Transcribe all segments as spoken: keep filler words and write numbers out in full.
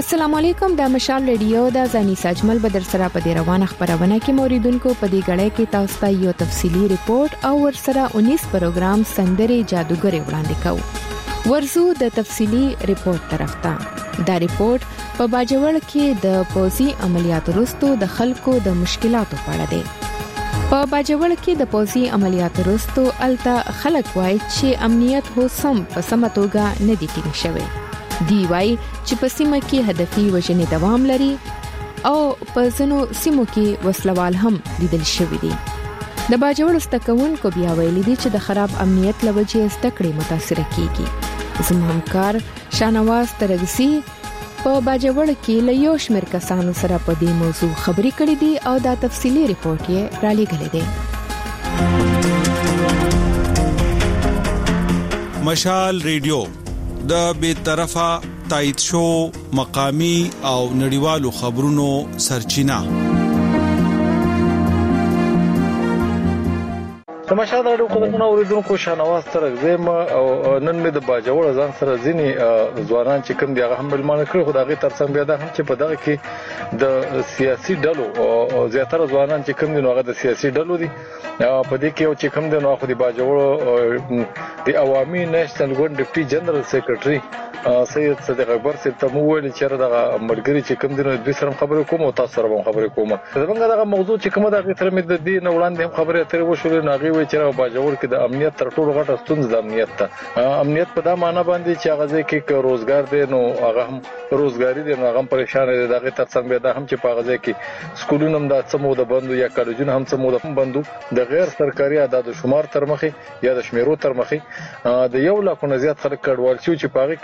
السلام علیکم، د مشال ریډیو د زانی ساجمل بدر سره په دې روانه خبرونه کې موریدونکو په دې غړې کې تاسو ته یو تفصیلی ریپورت او ورسره انیس پروګرام سندري جادوګر وړاندې کوو. ورزو د تفصیلی ریپورت طرف ته. دا ریپورت په باجوړ کې د پوزي عملیاتو وروسته د خلکو د مشکلاتو په اړه دی. په باجوړ کې د پوزي عملیاتو وروسته الته خلک وایي چې امنیت هو سم په سمه توګه نه دی ټینګ شوی. دی وای چې په سیمه کې هدفي وژنې دوام لري او په ځینو سیمو کې وسلوال هم لیدل شوی دي. د باجوړ استکونکو بیا ویلي دي چې د خراب امنیت لوجې استکړې متاثر کیږي. زموږ همکار شانواز ترغسي په باجوړ کې له یو شمېر کسانو سره په دې موضوع خبرې کړې دي او دا تفصیلی ریپورت یې را لېږلی دی. مشال ریډیو د بے طرفه تایید شو مقامی او نړیوالو خبرونو سرچینه. تماشا د اړو قدرتونو اوریدونکو شانواز ترغزم او نن مې د باجوړ ځان سره ځینی ځوانان چې کوم دی هغه هم بلمانه کړو خو دغه ترڅنګ بیا د هم چې په دغه کې د سیاسي ډلو او زیاتره ځوانان چې کوم دی نو هغه د سیاسي ډلو دي په دې کې چې کوم دی نو خو د باجوړ د عوامي نېشنل ګوند ډیپټي جنرال سیکریټري سید صدیق اکبر صاحب ته مو ویل چې دغه مرګري چې کوم دی نو د سره خبرې کوم او تاسو سره خبرې کوم. زمونږ دغه موضوع چې کومه دغه تر مې د دې نو وړاندې هم خبرې اترې وشولې ناغي چې باجوړ کې د امنیت تر ټولو غټه ستونزه د امنیت ته امنیت په دا معنی باندې چې هغه ځکه کې روزګار دی نو هغه هم روزګاری دی نو هغه پریشان دي دغه ترڅنګ به دا هم چې په هغه ځکه سکولونه هم د څمو د بندو یا کالجونه هم څمو د بندو د غیر سرکاري عدد شمار تر مخې یا د شمیرو تر مخې د یو لا کو زیات خلک کډوال شو چې په هغه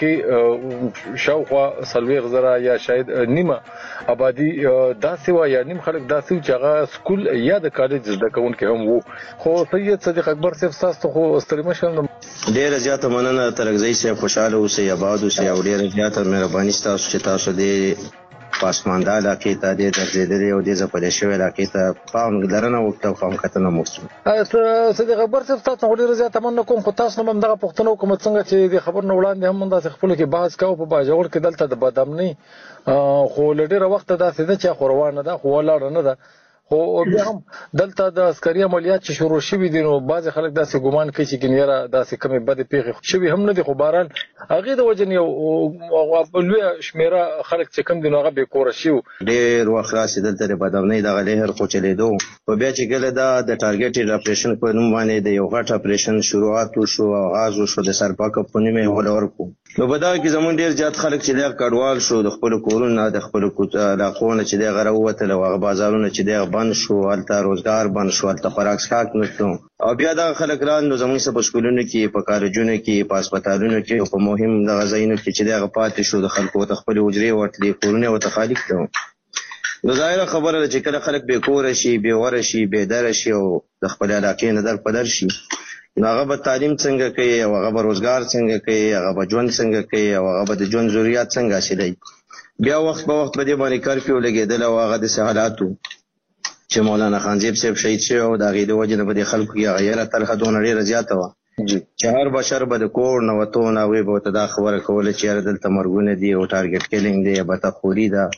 کې شاوخوا سلويغ زرا یا شاید نیمه آبادی داسې و یا نیم خلک داسې چې هغه سکول یا د کالج زده کوونکي هم وو. خو سید صدیق اکبر صاحب تاسو خو ستړي مشم ډیر زیاته مننه ترغزي صاحب خوشاله اوسئ آباد اوسئ او ډیر زیاته مهرباني تاسو چې تاسو دې پاسماندا علاقې ته دې درځېدلې او دې زپلې شوې علاقې ته پام لرنه وکړو پام کتنه موږ صدیق اکبر صاحب تاسو ډیر زیاته مننه کوم خو تاسو هم دغه پښتنو کوم څنګه چې د خبر نو وړاندې هم د خپل کې بحث کاوه په باجوړ کې دلته د بادامنی خو لډیره وخت داسې ده چې خوروانه ده خو ولاړ نه ده خو بیا هم دلته د عسکري عملیات چې شروع شوي دي نو بعض خلک داسې ګمان کوي چې ګنیره داسې کمې بدې پیښې شوي هم نه دي خو بهرحال هغې د وجې نه یو لویه شمېره خلک چې کوم دي نو هغه بېکوره شوي ډېر وخت راسې دلته د بادامنۍ دغه لهر خوچلېدو خو بیا چې کله دا د ټارګېټډ اپریشن په نوم باندې د یو غټ اپریشن شروعات وشو آغاز وشو د سرپاکه په نوم یې وله ورکړو نو په دغه کې زموږ ډېر زیات خلک چې دی کډوال شو د خپلو کورونو د خپلو علاقو نه چې دی هغه راووتل او هغه بازارونه چې دی بند شو هلته روزګار بند شو هلته خوراک څښاک نشو او بیا دغه خلک رال نو زموږ څه په سکولونو کې په کالجونو کې په هسپتالونو کې او په مهم دغه ځایونو کې چې دی هغه پاتې شو د خلکو ورته خپلې حجرې ورتلې کورونه ورته خالي کړو. نو ظاهره خبره ده چې کله خلک بېکوره شي بېوره شي بېدره شي او د خپلې علاقې نه در په در شي نو هغه به تعلیم څنګه کوي او هغه به روزګار څنګه کوي هغه به ژوند څنګه کوي او هغه به د ژوند ضرورت څنګه حاصلوي. بیا وخت په وخت په دې باندې کرفیو لګېدل او هغه داسې حالات و چې مولانا خانزیب صاحب شهید شوی او د هغې د وجې نه به دې خلکو کې هغه یره طرحه دونه ډېره زیاته وه چې هر بشر به د کور نه وتو نه هغوی به ورته دا خبره کوله چې یاره دلته مرګونه دي او ټارګېټ کیلینګ دی بتخوري ده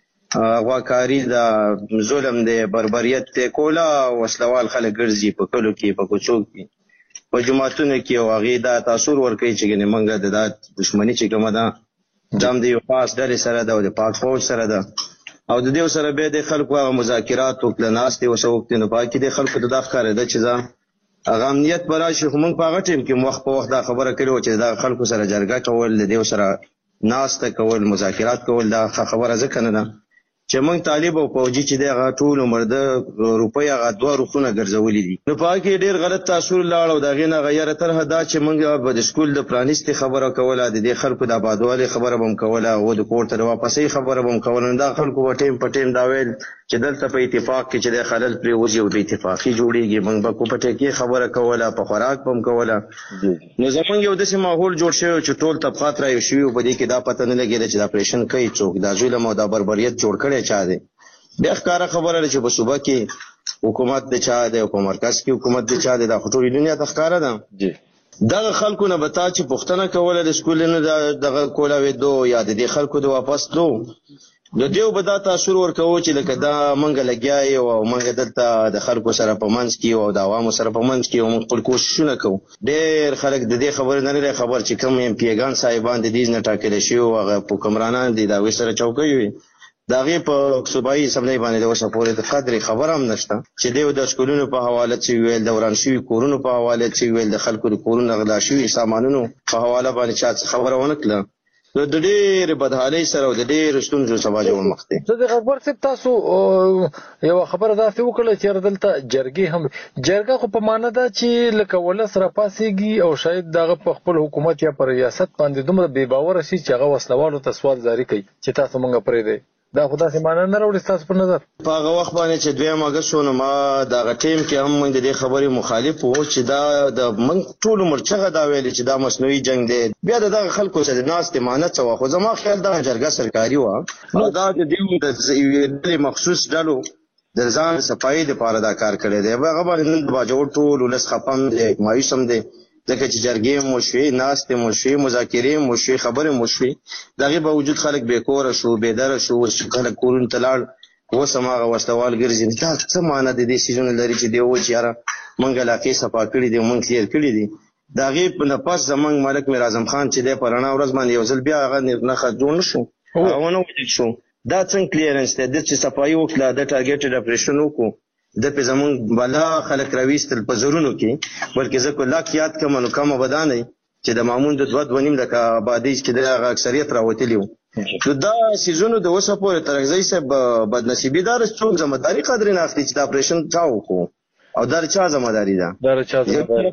غواکاري ده ظلم دی بربریت دی کوله وسلوال خلک ګرځي په کلو کې په کوڅو کې په جوماتونو کې او هغې دا تاثر ورکوي چې ګنې موږ د دا دښمني چې کومه ده دا هم د یو خاص ډلې سره ده او د پاک فوج سره ده او د دې سره بیا د خلکو هغه مذاکرات وکړه ناستې ورسره وکړې نو په هغه کې د خلکو ته دا ښکارېده چې زه هغه امنیت به راشي خو موږ په هغه ټایم کې وخت په وخت دا خبره کړې وه چې دغه خلکو سره جرګه کول د دې سره ناسته کول مذاکرات کول دا خبره ځکه نه ده چې موږ طالب او فوجي چې دی هغه ټول عمر د روپۍ هغه دوه روخونه ګرځولي دي نو په هغه کې ډېر غلط تاثر لاړ او د هغې نه هغه یره طرحه دا چې موږ به د سکول د پرانیستې خبره کوله د دې خلکو د آبادوالۍ خبره به هم کوله او د کور ته د واپسۍ خبره به هم کوله نو دا خلکو به ټیم په ټیم دا ویل چې دلته په اتفاق کې چې د خلل پرېوځي او بې اتفاقي جوړېږي موږ به کو په ټکي خبره کوله په خوراک به هم کوله نو زموږ یو داسې ماحول جوړ شوی چې ټول طبقات را یو شوي او په دې کې دا پته نه لګېده چې دا اپریشن کوي څوک دا ظلم او دا بربریت جوړ کړی چا دی. بیا ښکاره خبره ده چې په صوبه کې حکومت د چا دی او په مرکز کې حکومت د چا دی دا خو ټولې دنیا ته ښکاره ده دغه خلکو نه بتا چې پښتنه کوله د سکول نه دغه کولا وېدو یا د دې خلکو د واپس دو د دیو بدا تاثیر ورکو چې لکه دا منګه لګیای او منګه دلته د خلکو سره په منځ کې او د عوامو سره په منځ کې او موږ خپل کوششونه کوو. ډېر خلک د دې خبر نه لري خبر چې کوم ایم پی ګان صاحبان د دې نه ټاکل شي او هغه حکمرانان دي دا وې سره چوکۍ وي داغه په صوبایي اسمبلی باندې د وسه پورې د قدر خبر هم نشته چې دیو د سکولونو په حواله چې ویل د وران شوی کورونو په حواله چې ویل د خلکو د کورونو غلا شوی سامانونو په حواله باندې چا خبره ونه کړه. نو د ډېر بدحالۍ سره او د ډېر ستونزو سبا جوړ مخ دی. زه د خبر څه تاسو یو خبره داسې وکړه چې دلته جرګې هم جرګه خو په معنا ده چې لکه ولس را پاسېږي او شاید دغه په خپل حکومت یا پر ریاست باندې دومره بې باوره شي چې هغه وسلوالو ته سوال جاری کوي چې تاسو مونږ پرې دی دا خدا سي معنا نه راوړي تاسو په نظر په هغه وخت باندې چې دویم اگست شو نو ما دا ټیم کې هم موږ د دې خبرې مخالف وو چې دا د موږ ټول مرچغه دا ویل چې دا مصنوعي جنگ دی بیا دغه خلکو چې ناس ته مانه څو خو زما خیال دا جرګه سرکاري و نو دا د دې د مخصوص ډلو د ځان صفایي لپاره دا کار کړی دی هغه باندې د باجوړ ټول ولس خپم دی مایوس هم دی ځکه چې جرګې مو شوي ناستې مو شوي مذاکرې مو شوي خبرې مو شوي د هغې باوجود خلک بېکوره شو بېدره شو خلک کورونو ته لاړ اوس هماغه وسلوال ګرځي دا څه معنا د دې څیزونه لري چې دی ووایي چې یاره موږ علاقې صفا کړي دي موږ کلیر کړي دي د هغې نه پس زموږ ملک میر اعظم خان چې دی په رڼا ورځ باندې یو ځل بیا هغه نښه جوړ نه شو هغه ونه وجود شو دا څنګه کلیرنس دی د چې صفایي وکړه د ټارګېټډ اپریشن وکړو د په زمون بالا خلک راويستل په زورونو کې بلکې زه کو لاک یاد کوم نو کوم بدانې چې د مامون د دوه ونیم د آبادی کې د اکثریت راوتلی وو نو دا سيزونو د وسه پورې ترغزي سه بدنصیبی دار څوک ځمداري قدر نه اخلي چې د اپریشن تاو کو او دا چا ځمداري ده دا چا ځمداري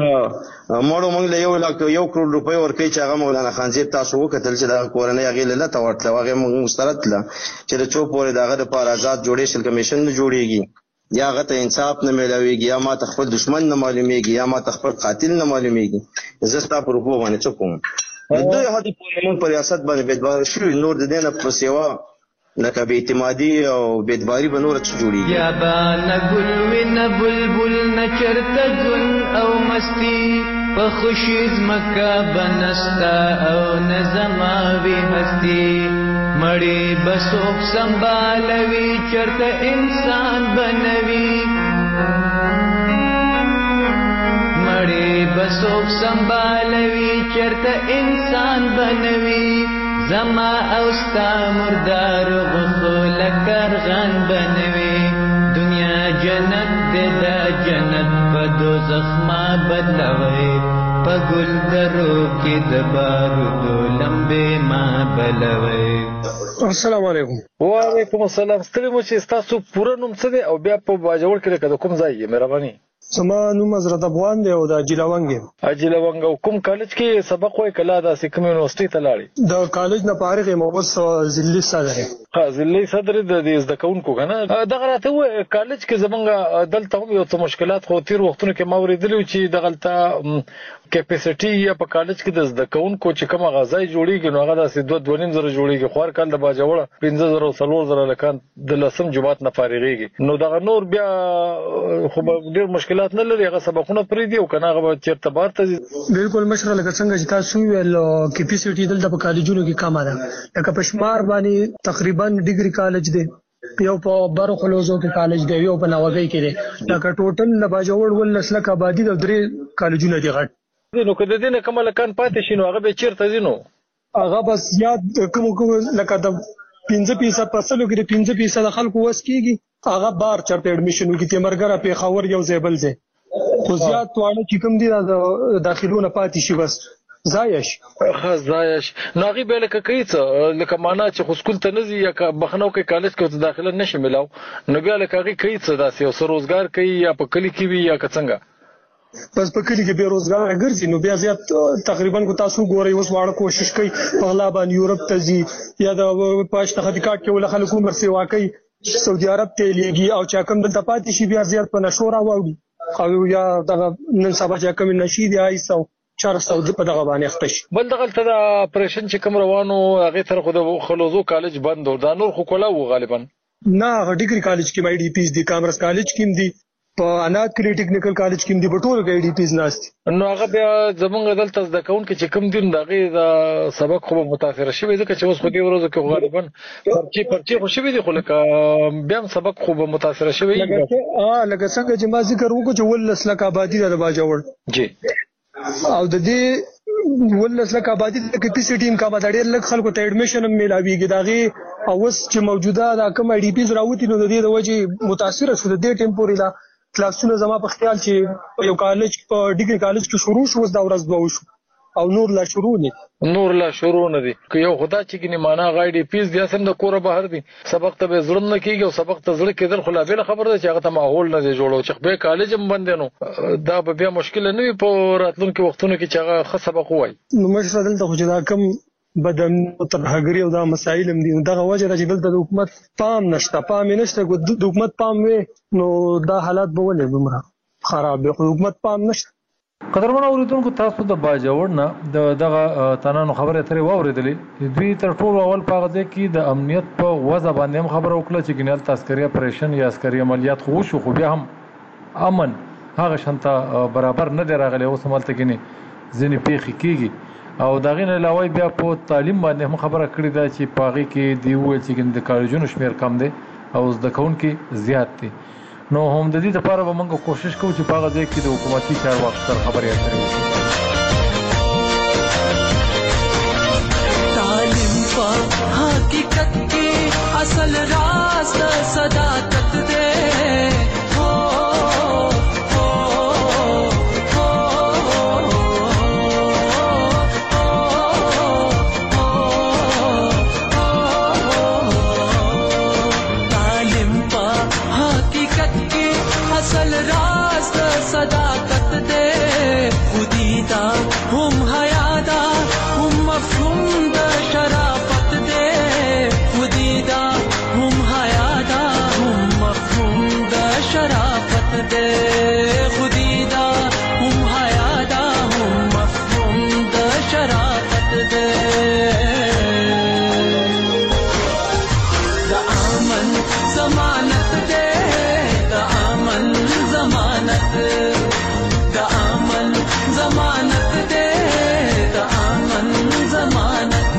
مړو موږ له یو لاک یو کروڑ روپۍ ورکړي چې هغه مولانا خانزیب تاسو وکتل چې دا کورنۍ هغه له لته ورتله هغه موږ مسترد له چې د چو پورې دغه د پر آزاد جوړیشل کمیشن نه جوړیږي یا هغه ته انصاف نه ملويږي یا ما تخپل دشمن نه معلومیږي یا ما تخپل قاتل نه معلومیږي زستا پر په باندې څه کوم دوی هدي په موږ پر ریاست باندې بدبار شو نور د دینه پر سیوا لکه به اعتمادي او بدباری به نور څه جوړیږي یا با نګل وین بلبل نچرته ګن او مستی په خوشیز مکه بنستا او نظما وی هستی مړی بسوک سنبالوي چرته انسان بنوي مړی بسوک سنبالوي چرته انسان بنوي زما اوستا مردار غخو لکر غن بنوي دنیا جنت دې دا جنت په دوزخ ما بدلوي په ګل درو کې د بارودو لمبې ما بلوي. السلام علیکم. وعلیکم السلام. ستړي مو چې تاسو پوره نوم څه دی او بیا په باجوړ کې د کوم ځای یې مهرباني؟ زما نوم حضرت افغان دی او د اجیلونګ یم. اجیلونګ او کوم کالج کې سبق وای کله د سکم یونیورسيټي ته لاړې؟ د کالج نه فارغ یم او بس ضلعي صدر یم. ها ضلعي صدر د دې زده کوونکو کنه دغه راته و کالج کې زمونږ دلته هم یو څه مشکلات خو تیر وختونو کې ما ورېدلی چې دغلته کیپاسټي یا په کالج کې د زده کوونکو چې کوم غذای جوړیږي نو هغه داسې دوه دوه نیم زره جوړیږي خو هر کال د باجوړه پنځه زره او څلور زره لکان د لسم جماعت نه فارغېږي نو دغه نور بیا خو ډېر مشکلات نه لري هغه سبقونه پرېږدي او که نه هغه چېرته بار ته ځي. بالکل مشره لکه څنګه چې تاسو وویل کیپاسټي دلته په کالجونو کې کمه ده لکه په شمار باندې تقریبا ډیګري کالج دی یو په برخلوزو کې کالج دی یو په ناوګۍ کې دی لکه ټوټل د باجوړ ولس لکه آبادي د درې کالجونه دي غټ نو که د دې نه کومه لکان پاتې شي نو هغه به چېرته ځي نو هغه بس یاد کوم کوم لکه د پنځه فیصد په سلو کې د پنځه فیصد خلکو وس کېږي هغه بار چېرته اډمیشن وکړي تیمرګره پېښور یو ځای بل ځای خو زیات واړه چې کوم دي د داخلونه پاتې شي بس ځایش ښه ځایش نو هغې بیا لکه کوي څه لکه معنا چې خو سکول ته نه ځي یا بخنه وکړي کالج کې ورته داخله نه شي میلاو نو بیا لکه هغې کوي څه داسې یو څه روزګار کوي یا په کلي کې وي یا که څنګه بس په کلي کې بې روزګاره ګرځي نو بیا زیات تقریبا کو تاسو ګورئ اوس واړه کوشش کوي په غلا باندې یورپ ته ځي یا د پاشتخدي کاټ کې ول خلک عمر سیوا کوي سعودي عرب ته لیږي او چې کوم دلته پاتې شي بیا زیات په نشو راوړي او یا دغه نن سبا چې کوم نشي دی ایسو چار سو په دغه باندې اخته شي بل دغلته د اپریشن چې کوم روانو هغې تر خو د خلوزو کالج بند و دا نور خو کولا و غالبا نه هغه ډیګري کالج کې مای ډي پیس دي کامرس کالج کې دي په انات کلی ټیکنیکل کالج کې دی بټول کې ډي پیز ناشته نو هغه بیا زمونږ دلته د کون کې چې کوم دین دغه د سبق خو متاثر شوی ځکه چې اوس خو دی ورځو کې غالبا پرچی پرچی خو شوی دی خو لکه بیا سبق خو متاثر شوی لکه اه لکه څنګه چې ما ذکر وکړو چې ولس لک آبادی د باجوړ جی او د دې ولس لک آبادی د کپی ټیم کا بدړ لک خلکو ته اډمیشن ملاویږي دغه او اوس چې موجوده د کوم ډي پیز راوتی نو د دې د وجه متاثر شو د دې ټیمپوري لا کلاسونه زما په خیال چې یو کالج په ډیګري کالج کې شروع شو اوس دا ورځ دوه شو او نور لا شروع نه نور لا شروع نه دي که یو خدا چې کني معنا غای ډي پیز بیا سم د کوره بهر دي سبق ته به ظلم نه کیږي او سبق ته ظلم کېدل خو لا بل خبر ده چې هغه ته ماحول نه دی جوړو چې به کالج هم بند نه دا به بیا مشکل نه وي په راتلونکو وختونو کې چې هغه ښه سبق وای نو مشر دلته خو دا کم بدن ترهګری او دا مسایل هم دي دغه وجه چې دلته د حکومت پام نشته پام نشته د حکومت پام وي نو دا حالات به ولې بمره خراب دي حکومت پام نشته قدرمن اوریدونکو تاسو د باجوړ نه د دغه تنانو خبره ترې واوریدلې دوی تر ټولو اول په غږ کې د امنیت په وضع باندې هم خبره وکړه چې ګنال تاسکري اپریشن یا عسکري عملیات خو شو خو بیا هم امن هغه شانته برابر نه دی راغلی اوس ملته کې ځینې پیښې کیږي او دغه نه علاوه بیا په تعلیم باندې هم خبره کړې ده چې پاغي کې دی وایي چې د کالجونو شمیر کم دی او د کون کې زیات دی نو هم د دې لپاره به موږ کوشش کوو چې پاغه ځای کې د حکومتي چارواکو سره خبرې اترې وکړو تعلیم په حقیقت کې اصل راز د صداقت دی اصل راز د صداقت دے خودی دا هم حیا دا هم مفهوم د شرافت دے خودی دا هم حیا دا هم مفهوم د شرافت دے خودی دا هم حیا دا هم مفهوم د شرافت دے دا امن ضمانت دے ضمانت دا امن ضمانت دے دا امن ضمانت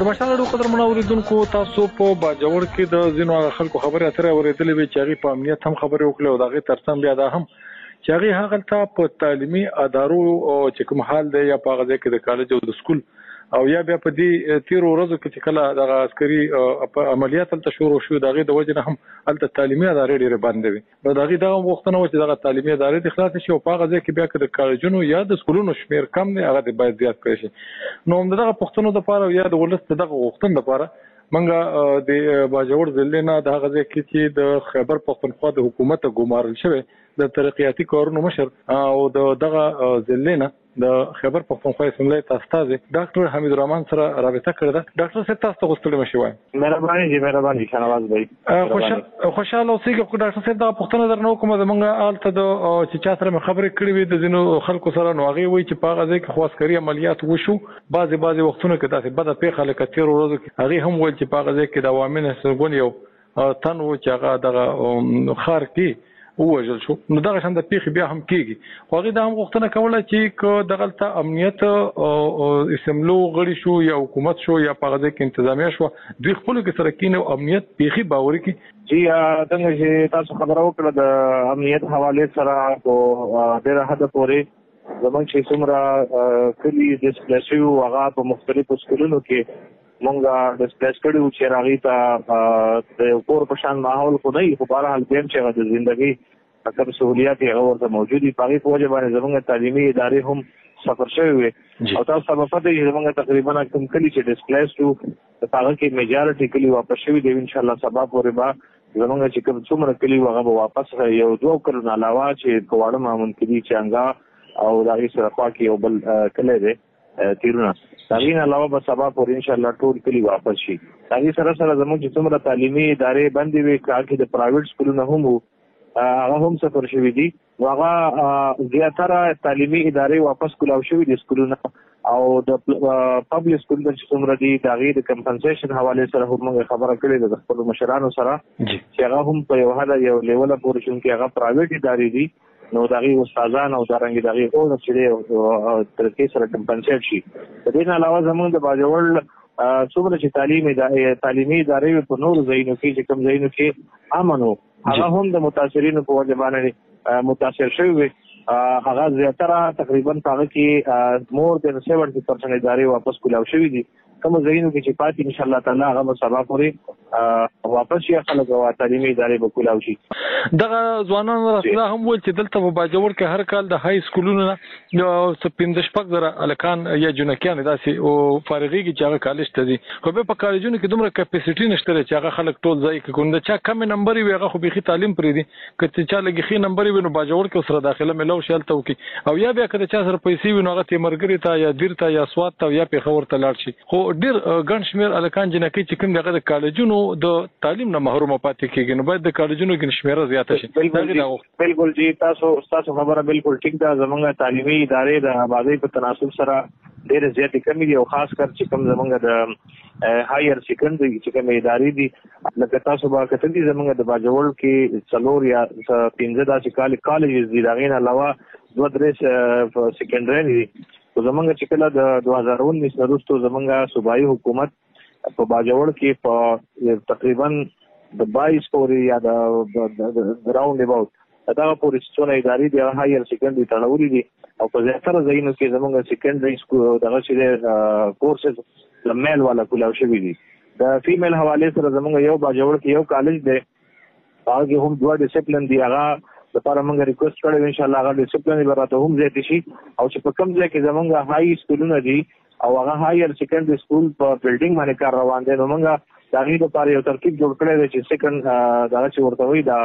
مشال ډو قدر منوریدونکو تاسو په باجوړ کې د زینو خلکو خبرې اترې اورېدلې وي چې هغه په امنیت هم خبرې وکړي او دغه ترڅنګ بیا دا هم چې هغه هغه ته په تعلیمي ادارو چې کوم حال دی یا په هغه کې د کالج او د سکول او یا بیا په دې تیر ورځو کې چې کله د عسکري عملیات تل شروع شو دغه د وجه نه هم الته تعلیمي ادارې ډېر باندې وي نو دغه د وختونو چې دغه تعلیمي ادارې د خلاص شي او په هغه کې بیا د کالجونو یا د سکولونو شمیر کم دی هغه باید زیات کړي شي نو دغه پښتنو د لپاره یا د ولست دغه وختونو لپاره منګه د باجوړ ضلع نه د هغه کې چې د خیبر پښتونخوا د حکومت ګمارل شوی د ترقیاتي کارونو مشر او د دغه ضلع نه د خیبر پښتونخوا اسمبلی استاد ډاکټر حمید الرحمن سره رابطه کړې ده ډاکټر صاحب تاسو ته غوښتل مشي وای مهرباني جی مهرباني شنواز بھائی خوشاله اوسئ چې ډاکټر صاحب دا پښتنه درنو کوم زمونږ آلته د چې چا سره خبرې کړې وي د زینو خلکو سره نو هغه وایي چې په هغه ځای کې خو عسکري عملیات وشو بعضي بعضي وختونه کې تاسو بده پیښه لکه تیر ورځو کې هغه هم وایي چې په هغه ځای کې د عوامي نسبون یو تن و چې هغه دغه خار کې ووجل شو نو دغه شان د پیښې بیا هم کېږي خو هغه د هم غوښتنه کوله چې دغلته امنیت اسمبلو غړي شو یا حکومت شو یا په هغه کې انتظامیه شو دوی خپل کې سره کینو امنیت پیښې باوري کی جی څنګه چې تاسو خبرو کړل د امنیت حواله سره او ډېر حد پورې زمونږ چې څومره کلی ډیسپلیسیو هغه په مختلفو سکولونو کې مونږه ډیسپلیس کړو چې راغی ته د کور په شان ماحول خو نه خو بهر حال دیم چې د ژوندۍ اکثر سہولیات یې ورته موجودي پاره په وجه باندې زمونږ تعلیمي ادارې هم سفر شوی وي او تاسو سبا پته یې زمونږ تقریبا کوم کلی چې ډیسپلیس شو هغه کې میجارټي کلی واپس شوی دی ان شاء الله سبا پورې به زمونږ چې کوم څومره کلی هغه واپس یو دوه کړو علاوه چې کوړه مامون کلی چانګا او دغه سره خوا کې یو بل کلی دی تیرونه دغه علاوه به سبا پورې ان شاء الله ټول کلی واپس شي دغه سره سره زموږ چې څومره تعلیمي ادارې باندې وي کاږي د پرایویټ سکولونو هم هغه هم سفر شوی دي هغه زیاتره تعلیمي ادارې واپس کولاو شوی دي سکولونه او د پبلک سکول چې څومره دي دغه د کمپنسیشن حواله سره هم خبره کړې د خپل مشرانو سره چې هغه هم په یو حد یو لیول پورې چې هغه پرایویټ ادارې دي نو دغه استادان او دارنګ دغه او چې تر کې سره کمپنسیټ شي د دې علاوه زموږ د باجوړ څومره چې تعلیمي تعلیمي ادارې په نور ځایونو کې چې کوم ځایونو کې امنو هغه هم د متاثرینو په وجه باندې متاثر شوی هغه زیاتره تقریبا هغه کې مور د سیونټي پرسنټ ادارې واپس کولاو شوی دي کوم ځایونو کې چې پاتې ان شاء الله تعالی هغه سبا پورې واپس شي خلک او تعلیمي ادارې به کولاو شي دغه ځوانان رسنه هم وایي چې دلته په باجوړ کې هر کال د های سکولونو نه سپیند شپږ زره الکان یا جنکیان داسې او فارغيږي چې هغه کالج ته دي خو به په کالجونو کې دومره کیپاسټي نشته چې هغه خلک ټول ځای کې کوند چا کم نمبر وي هغه خو به تعلیم پرې دي کته چا لګي خي نمبر وي نو باجوړ کې سره داخله ملو شالته وکي او یا بیا کله چا سره پیسې وي نو هغه ته مرګري ته یا دیر ته یا سواد ته یا په خبر ته لاړ شي خو ډیر ګڼ شمیر الکان جنکی چې کوم دغه کالجونو د تعلیم نه محروم پاتې کیږي نو باید د کالجونو کې شمیره زیاته شي بالکل جی تاسو تاسو خبره بالکل ټیک ده زمونږ تعلیمي ادارې د آبادی په تناسب سره ډېر زیاتې کمی دي او خاص کر چې کوم زمونږ د هایر سیکنډري چې کوم ادارې دي لکه تاسو به کتل دي زمونږ د باجوړ کې څلور یا پنځه داسې کال کالجز دي دغه علاوه دوه درې سیکنډري دي زمونږ چې کله د دوه هزار اونیس وروسته زمونږ صوبایي حکومت په باجوړ کې په تقریبا د بایس پورې یا د راوند اباوت دا پورې څونه ادارې دي هایر سیکنډري تړولې دي او په زیاتره ځایونو کې زمونږ سیکنډري سکول دغه چې کورسز د میل والا کولاو شوی دي د فیمیل حواله سره زمونږ یو باجوړ کې یو کالج دی هغه هم دوه ډیسپلین دی هغه لپاره موږ ریکوست کړو ان شاء الله هغه ډیسپلین به راته هم زیات شي او چې په کوم ځای کې زمونږ هاي سکولونه دي او هغه هایر سیکنډري سکول په بلډینګ باندې کار روان دي نو موږ دغه لپاره یو ترتیب جوړ کړی دی چې سیکنډ دا چې ورته وي دا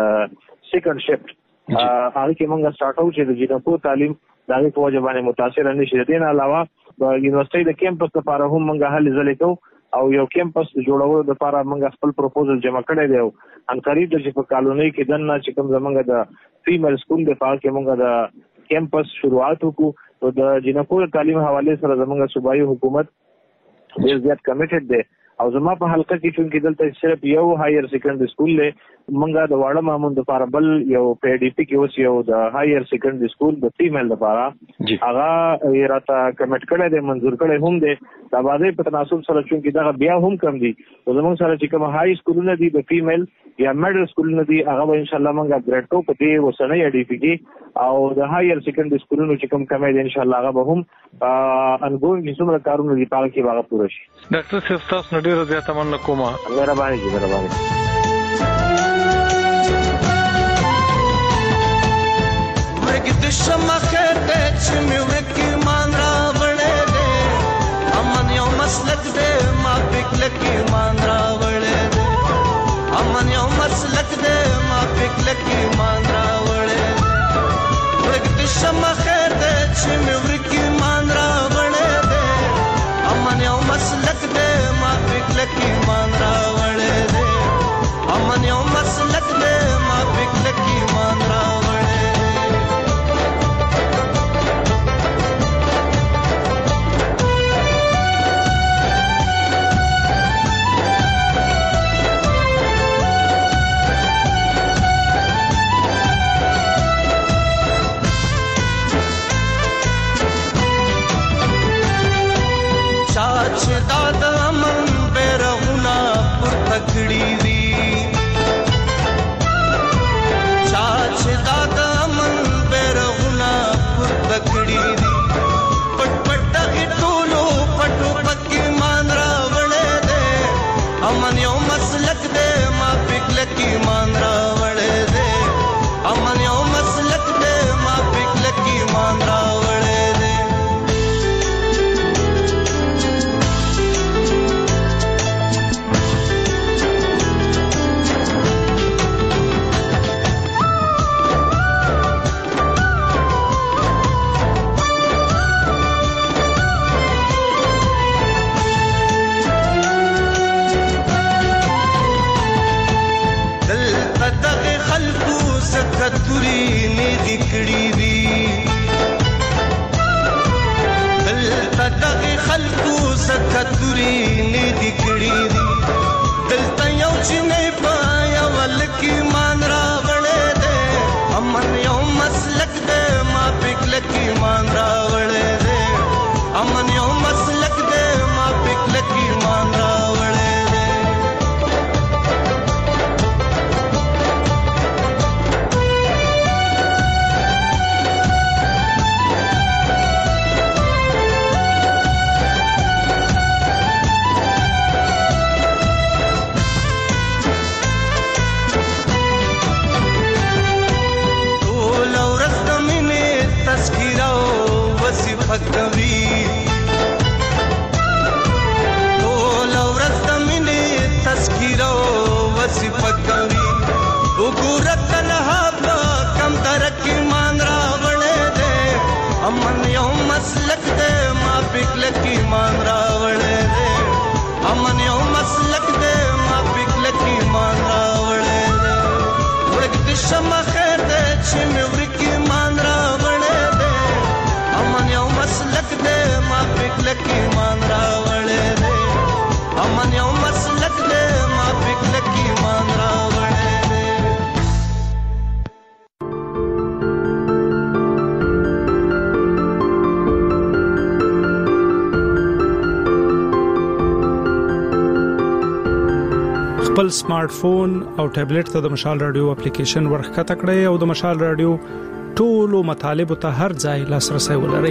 سیکنډ شفت هغه کې موږ سٹارټو چې د جنکو تعلیم دغه په وجه باندې متاثر نه شي دین علاوه د یونیورسيټي د کیمپس لپاره هم موږ هلي ځلې کوو او یو کیمپس جوړولو لپاره موږ خپل پروپوزل جمع کړی دی ان قریب د چې په کالونی کې دنه چې کوم زمونږ د فیمیل سکول د پاره کې موږ د کیمپس شروعات وکړو او د جنکو تعلیم حواله سره زمونږ صوبایي حکومت ډیر زیات کمیټډ دی او زما په حلقه کې چې دلته صرف یو هایر سیکنډري سکول له منګه د واړه مامون د لپاره بل یو پی ډی پی کې اوس یو د هایر سیکنډري سکول د فیمیل لپاره هغه راته کمټ کړی دی منظور کړی هم دی دا باندې په تناسب سره چې دا بیا هم کم دي زموږ سره چې کوم هاي سکولونه دي د فیمیل یا میډل سکولونه دي هغه به ان شاء الله موږ ګریډ ټو په دې وسنۍ ډی پی کې او د هایر سیکنډري سکولونو چې کوم کمې دي ان شاء الله هغه به هم انګون چې څومره کارونه دي پاره کې هغه پوره شي. ډاکټر صاحب تاسو نه ډیره زیاته مننه کوم. مهرباني جی مهرباني. ورګ د شمخه د چې مې ورګ مان را وړې دې امن یو مسلک دې ما پکل کې مان را وړې دې امن یو مسلک دې ما پکل کې مان را وړې ورګ د شمخه د چې مې ورګ مان را وړې دې امن یو مسلک دې ما پکل کې مان را وړې دې امن یو مسلک دې ما پکل کې مان را وړې چې دا د امن بیرغونه پر تکړی وی چا چې دا د امن بیرغونه پر تکړی وی پټ پټ غي ټولو پټو پکې مان را وړې دې امن یو مسلک دې ما پکل کې مان را وړې دې امن یو مسلک دې ما پکل کې مان را وړې کتوري نه دکړې وی بل تدغه خلقو سکتوري نه دکړې وی دلته یو چې نه پایا ولکې مان را وړې دې امن یو مسلک دې ما پکل کې مان را وړې دې امن یو مسلک دې ما پکل کې مان را وړې کوي ټول ورځ د مینې تذکره وصفه کوي وګوره تنها په کم درک مان را وړې دې امن یو مسلک دې ما پکل کې مان را وړې دې امن یو مسلک دې ما پکل کې مان را وړې دې ورګ د شمخه دې چې مې ورګ مان را وړې دې امن یو مسلک دې ما پکل کې مان را وړې دې امن یو مسلک دې ما پکل کې مان را وړې خپل سمارټ فون او ټابلیټ ته د مشال رادیو اپلیکیشن ورخکته کړئ او د مشال رادیو ټولو مطالبه ته هر ځای لاسرسي ولرئ.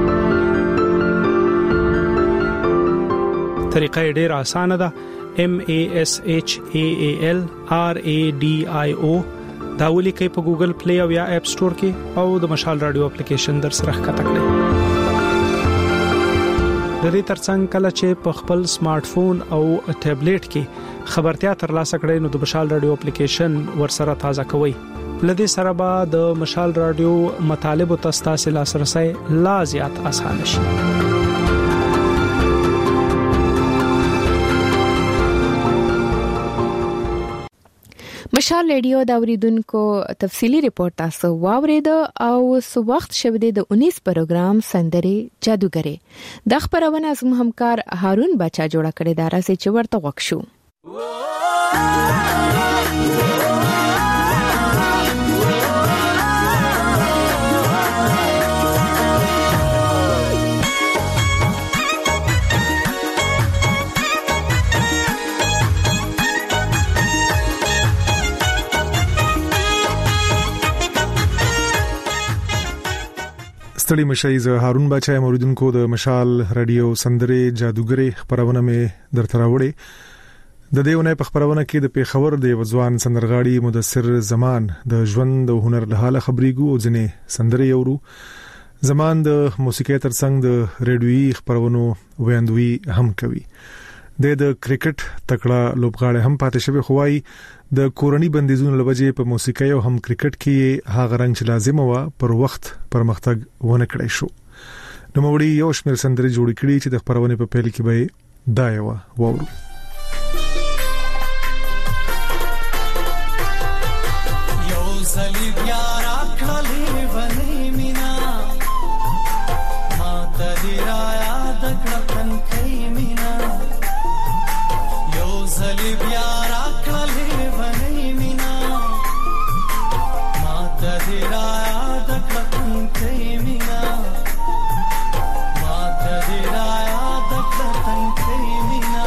طریقه ډیره اسانه ده. M A S H A A L R A D I O دا ولیکئ په ګوګل پلی او یا اپ سٹور کې او د مشال رادیو اپلیکیشن در سره ښکته کړئ. د دې ترڅنګ کله چې په خپل سمارټ فون او ټابلیټ کې خبرتیا ترلاسه کړئ نو د مشال رادیو اپلیکیشن ورسره تازه کوئ. لدې سره به د مشال رادیو مطالب او تاسو لاسرسي لا زیات اسانه شي. مشال رادیو دا اوریدونکو تفصیلی ریپورت تاسو واورید او سو وخت شوه د انیس پروګرام سندري جادوګری د خبرونه زموږ همکار هارون بچا جوړه کړی دا راځي چې ورته وښو. ستړي مشي زه هارون بچای موریدونکو د مشال رادیو سندره جادوګری خبرونه مې درته راوړې د دیونه په خبرونه کې د پیښور د وځوان سندرغاړي مدثر زمان د ژوند او هنر له حاله خبريګو او ځنې سندره یورو زمان د موسیقي ترڅنګ د ریډیوي خبرونو ویاندوي هم کوي د د کرکټ تکړه لوبغاړي هم پاتې شوی خوای د کورنۍ بندیزونو لوجې په موسیقي او هم کرکټ کې هغه رنګ چې لازم و پر وخت پرمختګ ونه کړی شو نو موړي یو شمېر سندري جوړ کړي چې د خبرونه په پیل کې به دایو وورو یو صلیب یارا کړلې ونی مینا ما ته را یاد کړم کای مینا یو صلیب یارا کړلې ونی مینا ما ته را یاد کړم کای مینا ما ته را یاد کړم کای مینا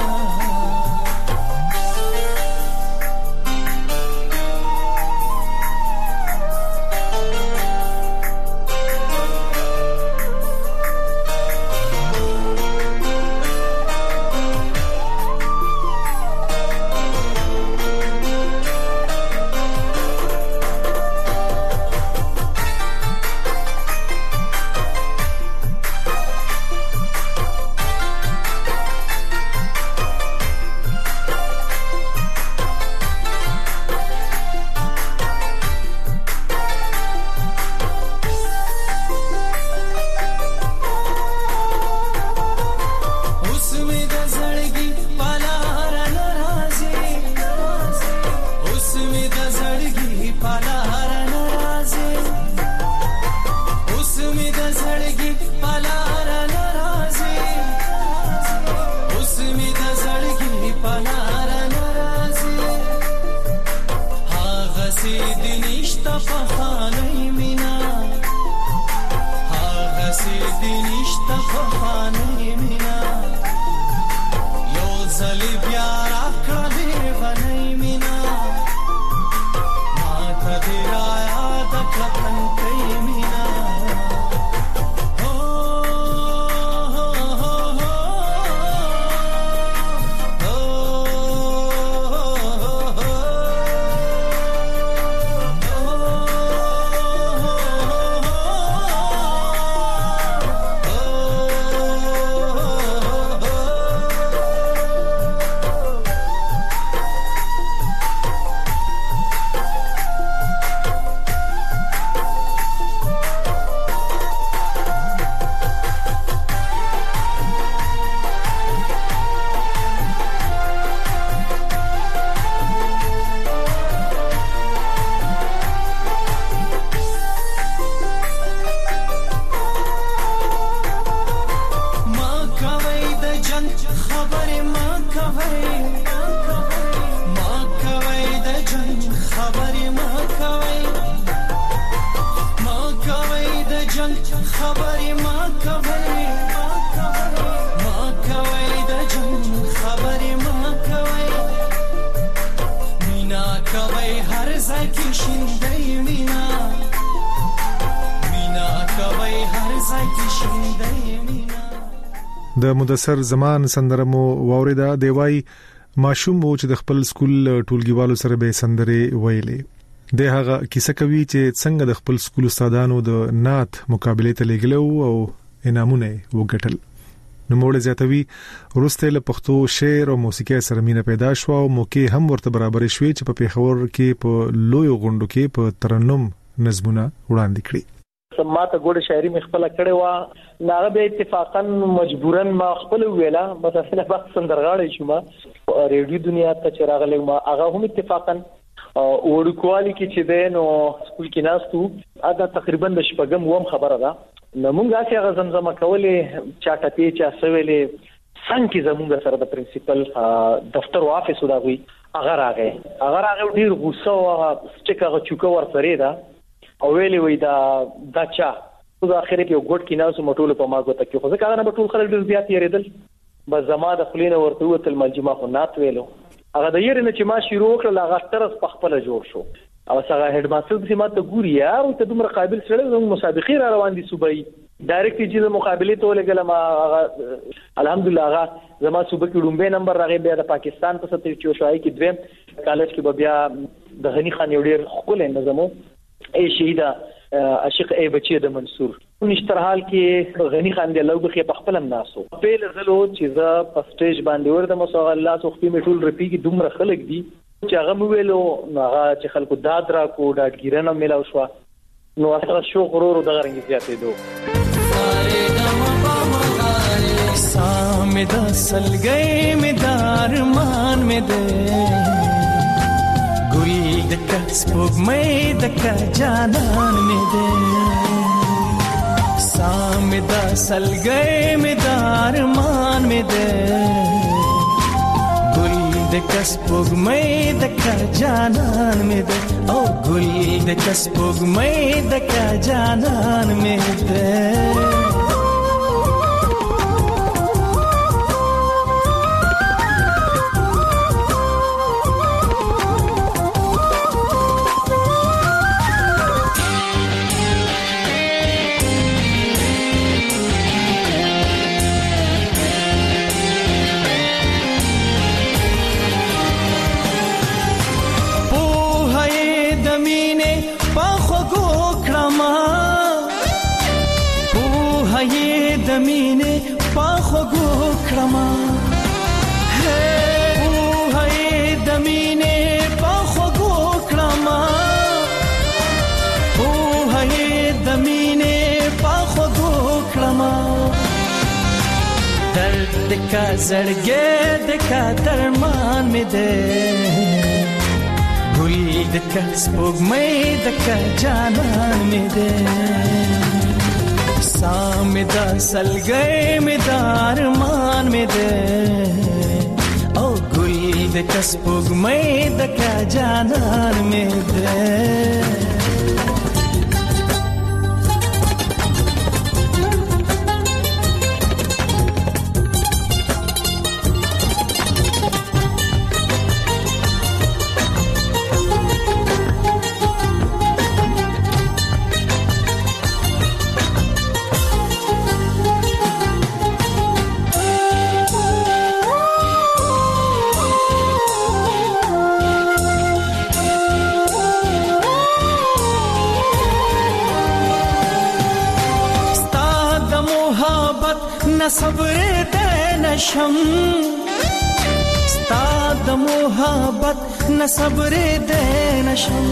د مدثر زمان سندرمو واوریدا دیوای ماشوم وو چې د خپل سکول ټولګیوالو سره به سندرې ویلې د هغه کیسه کوي چې څنګه د خپل سکول استادانو د نات مقابله ته لګلو او انعامونه وګټل نو موږ زیاتوي ورسته له پښتو شعر او موسیقي سره مینه پیدا شو او موکي هم ورته برابر شوي چې په پیښور کې په لوی غونډو کې په ترنم نظمونه وړاندې کړي سماته ګوډه شاعري مې خپل کړې و ناغه به اتفاقا مجبورا ما خپل ویلا بس اصله بس سندرغاړی شوم ریډیو دنیا ته چراغله ما هغه هم اتفاقا وړ کوالی کې چې دین او سکول کې ناستو اګه تقریبا د شپږم ووم خبره ده نو موږ هغه زمزمه کولې چا ټپې چا سویلې څنګه زموږ سره د پرنسپل دفتر او افیس وداوي هغه راغی هغه راغی ډیر غوسه او چې هغه چوکو ور سره ده او ویلې وای دا دچا په اخر کې یو ګډ کې ناسو مټول په ما کوته کې خو ځکه هغه نه ټول خلک ډیر زیات یریدل بس زما د خلینو ورته وتل ملجما خو نات ویلو هغه د یری نه چې ما شروع کړل هغه ترس په خپل جوړ شو او څنګه هډ ماستر د سیمه ته ګوري یار ته دومره قابل سره د مسابقې را روان دي صوبای ډایرکټ چې مقابله ته لګل ما الحمدلله هغه زما صوبه کې لومبه نمبر راغی بیا د پاکستان په ستر کې شوای کې دویم کالج کې بیا د غنی خان یو ډیر خپل نظمو ای شهیدا عاشق ای بچی د منصور نشتر حال کې غنی خان دی لوګ کې په خپل ناسو په لزلو چې ز په سټیج باندې ورته مسو الله سو خپل میټول رپی کې دومره خلک دي چې هغه مو ویلو هغه چې خلکو داد را کو دادګیرنه ملاو شو نو هغه شو غرور د غرنګ زیاتې دو سامدا سلګي مدار مان مې ده ګل د کس پوګ مې د کا جانان مې ده سامدا سلګي مدار مان مې ده ګل د کس پوګ مې د کا جانان مې ده او ګل د کس پوګ مې د کا جانان مې ده مینه پاخو ګو کړما هه او هي د مینه پاخو ګو کړما او هي د مینه پاخو ګو کړما درد کا زړګې د کا درمان مې ده ګل د کا سپوږ مې د کا جانان مې ده سامدا سلګي مدار مان مې ده او ګل د کسبوګ مې د کا جانان مې ده صبر دې نشم ستا د محبت نه صبر دې نشم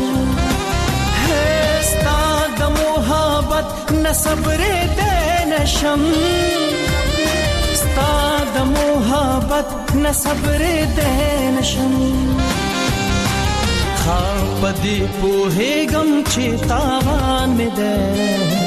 ستا د محبت نه صبر دې نشم ستا د محبت نه صبر دې نشم خاپ دې په هیګم چې تاوان مې ده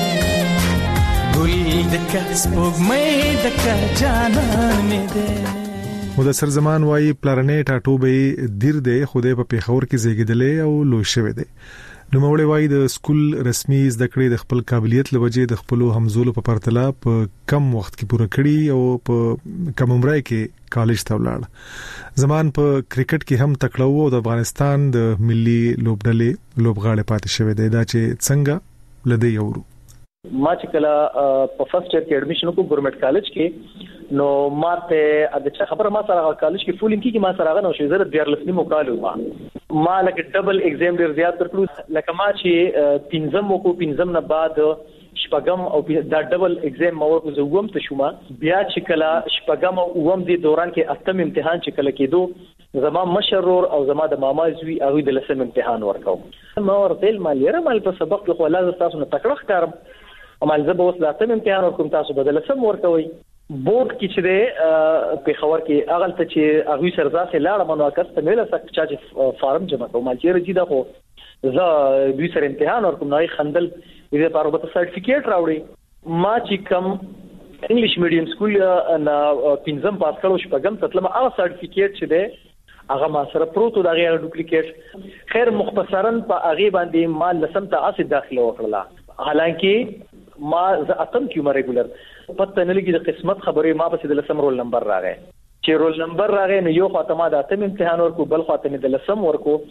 مدثر زمان وايي پلانټ اټوبې دیر دی خوده په پیښور کې زیږیدلې او لوی شوی دی نو موړې وايي د سکول رسمي زده کړې د خپل قابلیت لوجه د خپل همزولو په پرتله په کم وخت کې پوره کړی او په کم عمر کې کالج ته ولاړ زمان په کرکټ کې هم تکړه وو د افغانستان د ملي لوبډلې لوبغاړي پاتې شوی دی دا چې څنګه لدی یورو ما چې کله په فرست ایئر کې اډمیشن وکړم ګورنمنت کالج کې نو ماته د چا خبره ما سره کالج کې فولینګ کې ما سره غنو شي زره ډیر لسنی مقالو ما ما لکه ډبل ایگزام ډیر زیات ترلو لکه ما چې پنځم وکړو پنځم نه بعد شپږم او دا ډبل ایگزام ما ورکو زوم ته شوم بیا چې کله شپږم او اوم دی دوران کې اتم امتحان چې کله کېدو زما مشرور او زما د ماما زوی هغه د لسم امتحان ورکاو ما ورته مال یره مال په سبق کې خو لازم تاسو نه تکړه ښکارم امال زه به اوس لاتم امتحان ورکوم تاسو بدل سم ورکوي بورډ کې چې د په خبر کې اغل ته چې هغه سرځه لاړه منو کسته مله سک چې فارم جمع کوم چې رجی دا خو زه دوی سره امتحان ورکوم نو خندل دې لپاره به سرټیفیکیټ راوړي ما چې کم انګلیش میډیم سکول نه پنځم پاس کړو شپږم تطلم هغه سرټیفیکیټ چې ده هغه ما سره پروتو دا غیر ډوپلیکیټ خیر مختصرا په هغه باندې ما لسم ته اسې داخله وکړه حالانکه ما ز اتم کیو ریګولر پته نه لګي د قسمت خبرې ما پسې د لسم رول نمبر راغی چې رول نمبر راغی نو یو خاطمه د اتم امتحان ورکو بل خاطمه د لسم ورکو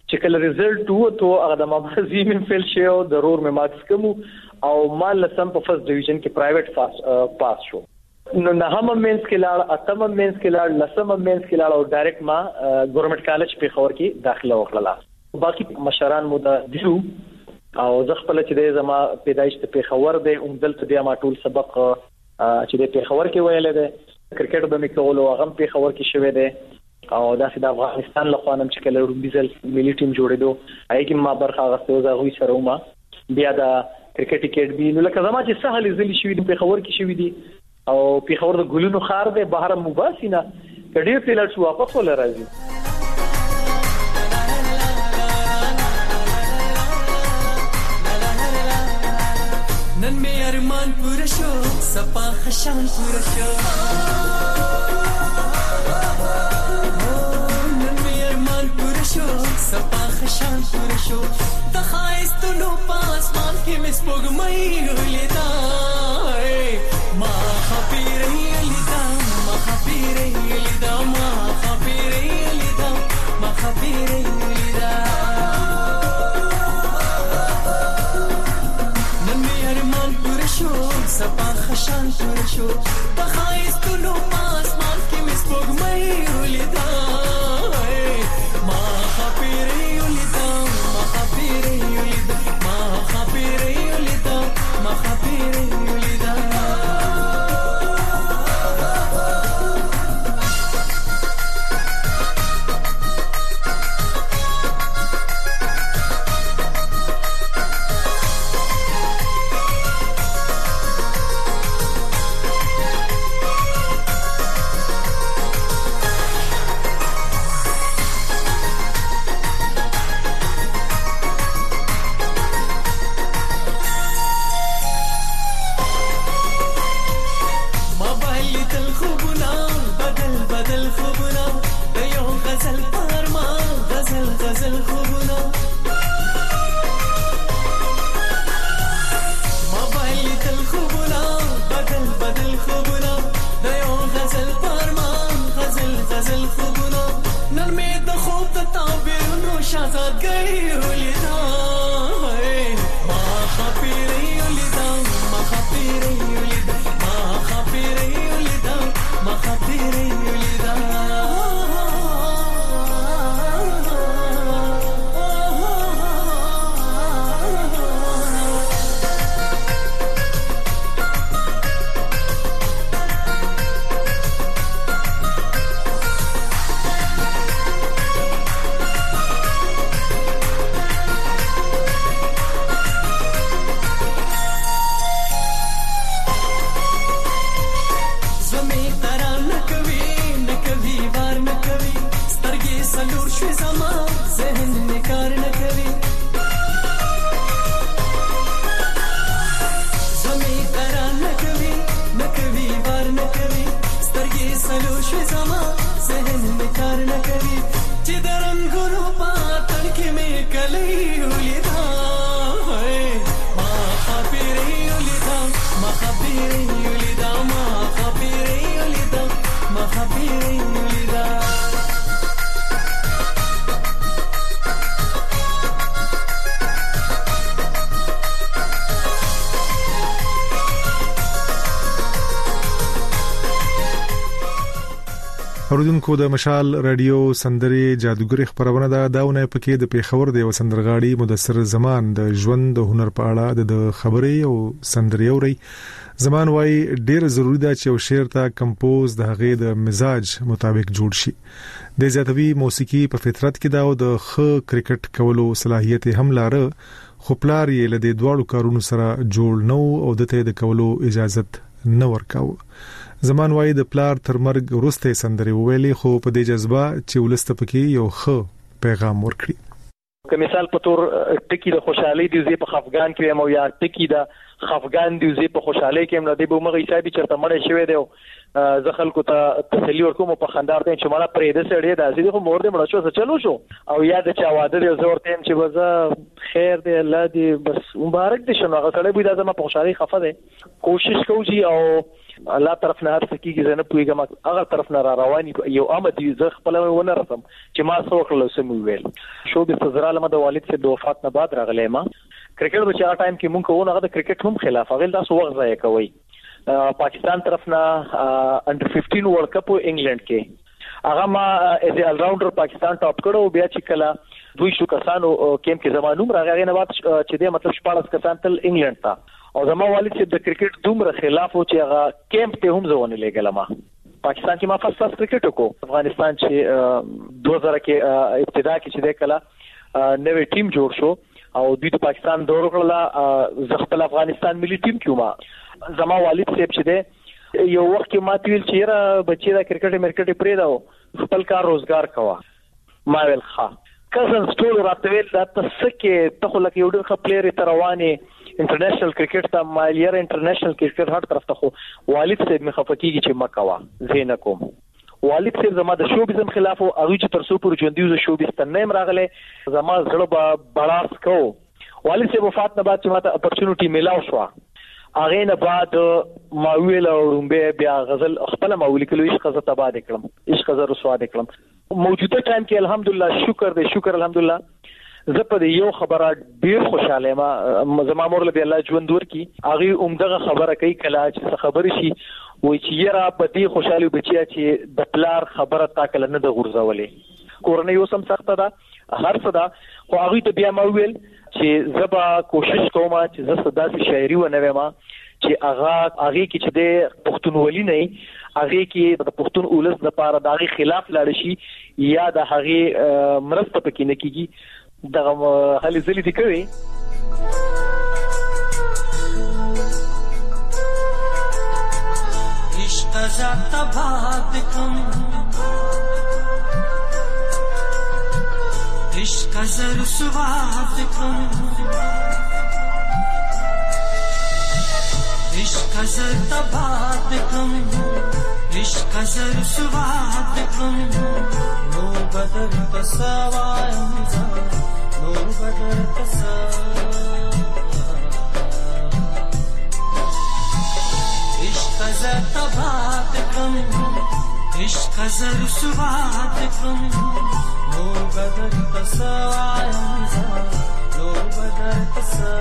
چې کله ریزلټ وو ته هغه د مبارزي من فیل شو ضرور مې مارکس کوم او مال لسم په فرست ډیویژن کې پرایویټ پاس پاس شو نو نه هم مینس کې لاړ اتم مینس کې لاړ لسم مینس کې لاړ او ډایرکټ ما ګورنمنت کالج په خور کې داخله وکړه باقي مشران مو د دیو او زه خپل چې د زما پیدایش په خور دی او دلته د ما ټول سبق چې د په خور کې ویل دی کرکټ به مې کولو هغه په خور کې شوې دی او دا د افغانستان له خوانم چې کله روبیزل ملي ټیم جوړېدو هغه کې ما برخه غوښتو زه غوي سره ومه بیا د کرکټ اکیډمي نو لکه زما چې سهل زلي شوې دی په خور کې شوې دي او په خور د ګلونو خار دی بهر مباسینه کډیر تل شو واپس ول راځي نن می ارمان پوره شو سپا خشان پوره شو نن می ارمان پوره شو سپا خشان پوره شو د خایستونو پاسمان کې مس پګمای ولیدا ما خبيري لدا ما خبيري لدا ما خبيري لدا ما خبيري لدا نمي ارمان پور شو سپا خشان پور شو بخایستونو پاسمان کې مسپوږمۍ لدا ما خبيري لدا ما خبيري لدا ما خبيري لدا ما خبيري لدا اوریدونکو د مشال رادیو سندري جادوګری خبرونه دا داونه پکې د پیښور د وسندرغاړي مدثر زمان د ژوند د هنر په اړه د خبري او سندري اوري زمان وای ډیر ضروری ده چې یو شعر ته کمپوز د هغې د مزاج مطابق جوړ شي د زیاتوي موسیقي په فطرت کې دا او د خ کرکټ کولو صلاحیت هم لاره خو پلار یې له دې دوړو کارونو سره جوړ نو او دته د کولو اجازه نه ورکاو زمان وای د پلار تر مرګ وروسته سندري ویلي خو په دې جذبه چې ولست پکې یو خ پیغام ورکړي که مثال په تور ټکی د خوشحالي دی زی په خفغان کې مو یا ټکی د خفغان دی زی په خوشحالي کې مو د به مغه حسابي چرته مړ شوی دی زه خلکو ته تسلی ورکوم په خندار ته چې مړه پرې د سړی د ازي خو مور دې مړ شو څه چلو شو او یا د چا واده دی زور ټیم چې وزه خیر دی الله دې بس مبارک دې شنو هغه سړی به د زما په خوشحالي خفه دی کوشش کوي او الله طرف نه هر څه کیږي زه نه پوهیږم هغه طرف نه را رواني یو آمد زه خپل ونه رسم چې ما څه وکړل سم ویل شو به زراله ما د والد څخه د وفات نه بعد راغلی ما کرکټ به چې هغه ټایم کې مونږ کوو هغه د کرکټ هم خلاف هغه تاسو وخت ضایع کوي پاکستان طرف نه انډر ففټین ورلد کپ انګلند کې هغه ما از ال راونډر پاکستان ټاپ کړو بیا چې کله دوی شو کسانو کیم کې زمانوم راغی نه بعد چې د مطلب شپږ کسان تل انګلند ته او زما والد چې د کرکټ دومره خلاف و چې هغه کیمپ ته هم ځونه لګل ما پاکستان کې ما فرست کلاس کرکټ وکړو افغانستان چې دوه هزار کې ابتدا کې چې د کله نوې ټیم جوړ شو او دوی د پاکستان دور کړل زخپل افغانستان ملي ټیم کې ما زما والد صاحب چې ده یو وخت کې ما تیل چې را بچی دا کرکټ مرکټ پرې دا خپل کار روزګار کوا ما ویل ښه کزن سټول راتویل دا تسکه ته خو لکه یو ډېر ښه پلیئر تر رواني انټرنیشنل کرکټ ته مالیر انټرنیشنل کرکټ هر طرف ته خو والد صاحب می خفقېږي چې مکوا زین کوم والد صاحب زما د شوبیزم خلاف او هغه چې تر څو پر ژوندۍ د شوبیز ته نیم راغله زما زړه به بلاس کو والد صاحب وفات نه بعد چې ماته اپورچونټی میلاو شو هغه نه بعد ما ویل اورمبه بیا غزل خپل ما ولیکلو عشق غزه تبا د کړم عشق غزه رسوا د کړم موجوده ټایم کې الحمدلله شکر دې شکر الحمدلله زه په یو خبره ډیر خوشاله ما زما مور له الله ژوند ورکی هغه عمدغه خبره کوي کله چې خبرې شي وای چې یرا په دې خوشاله بچیا چې د پلار خبره تا کله نه د غورځولې کورنۍ یو سم سخته ده هر څه ده خو هغه ته بیا ما ویل چې زبا کوشش کوم چې زه صداسي شاعري و نه وېما چې هغه هغه کې چې د پښتونولي نه هغه کې د پښتون اولس لپاره د هغه خلاف لاړ شي یا د هغه مرسته پکې نه کیږي دغه هلي ځلې دي کوي عشق ذات باد کم عشق زر سواد کم عشق زر تباد کم عشق زر سواد کم نو بدل تسوایم نور بدر تسا عشق زر تباد کم عشق زر سواد کم نور بدر تسا نور بدر تسا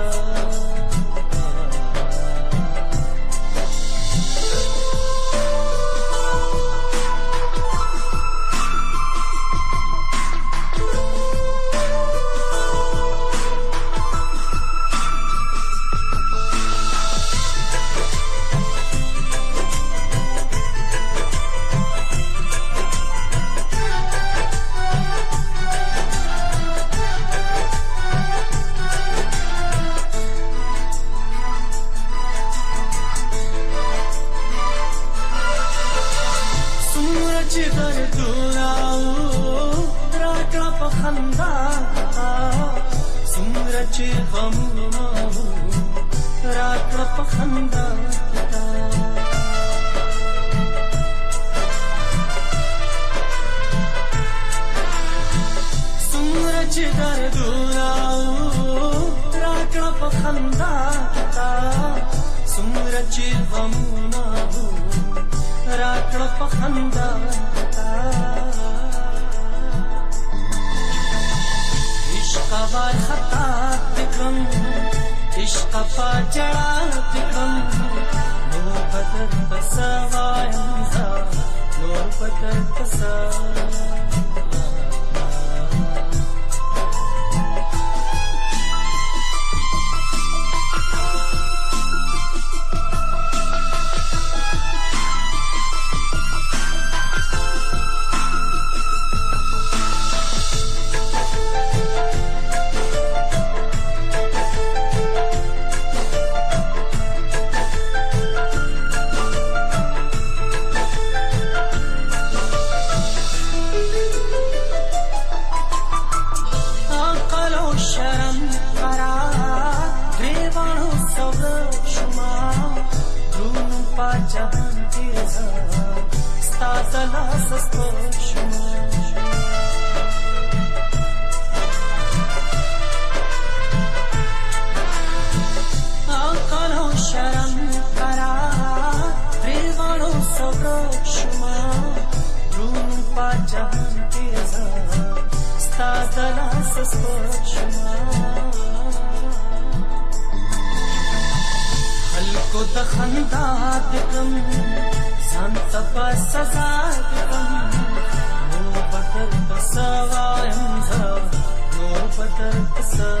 خود خندا دکم سان صفا سزا دکم نور پتر پسوایم زا نور پتر پسا.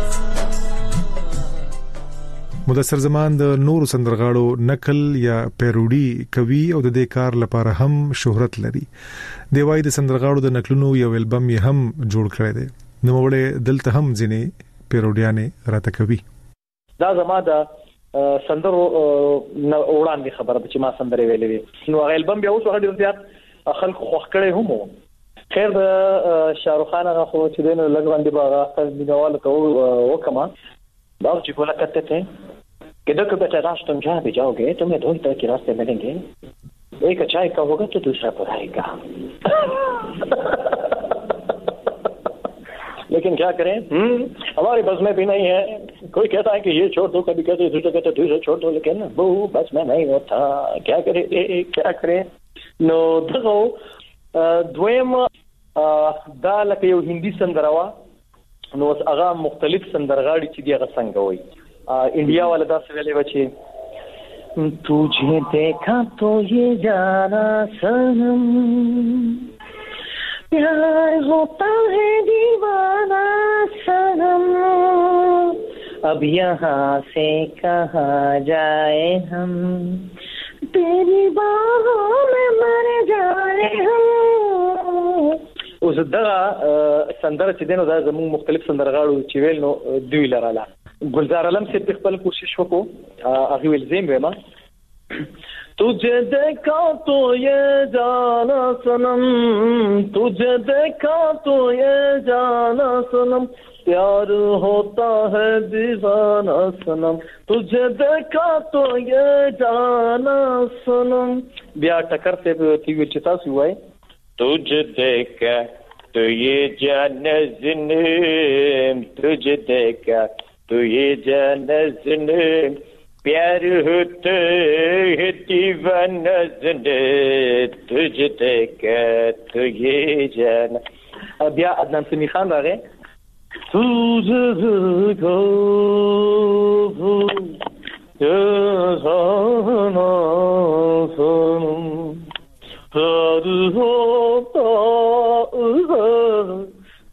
مدثر زمان د نورو سندرغاړو نقل یا پیروډي کوي او د دې کار لپاره هم شهرت لري. دی وايي د سندرغاړو د نقلونو یو البم یې هم جوړ کړی دی. نو وړه دلته هم ځینې پیروډیانې راته کوي. دا زما د سندرو وړاندې خبره ده چې ما سندرې ویلې وي. نو هغه البم بیا اوس هغه ډیر زیات خلک خوښ کړي هم خیر د شاهرخ خان هغه خو چې دین لږ باندې باغ خپل دیواله کو وکما बाबू जी बोला करते थे कि देखो बेटा रात तुम जहाँ भी जाओगे तुम्हें ढूंढ तरह के रास्ते मिलेंगे, एक अच्छाई का होगा तो दूसरा बुराई का. लेकिन क्या करें, हमारे बस में भी नहीं है. कोई कहता है कि ये छोड़ दो, कभी कहते दूसरे कहते दूसरे छोड़ दो, लेकिन वो बस में नहीं होता. क्या करे क्या करे. नो दगो دویم دا لکه یو هندي سندروا نو هغه مختلف سندرغاړي چې دی هغه څنګه وای. انډیا والا دا څه ویلې و چې तुझे देखा तो ये जाना सनम प्यार होता है दीवाना सनम अब यहाँ से कहाँ जाए हम तेरी बाहों में मर जाए हम. اوس دا سندره چې دینو دا زموږ مختلف سندرغاړو چې ویل نو دوی لراله. گلزار علم سے خپل کوشش وکړو هغه ویل زم ما तुझे देखा तो ये जाना सनम तुझे देखा तो ये जाना सनम प्यार होता है दीवाना सनम तुझे देखा तो ये जाना सनम. بیا ټکر ته تیو چې تاسو وای तुझे देखा तो ये जाना सनम तुझे देखा तो ये जाना सनम प्यार होता है दीवाना सनम तुझे देखा तो ये जाना. بیا عدنان سمی خان راغی तुझे देखा ये जाना सनम प्यार होता है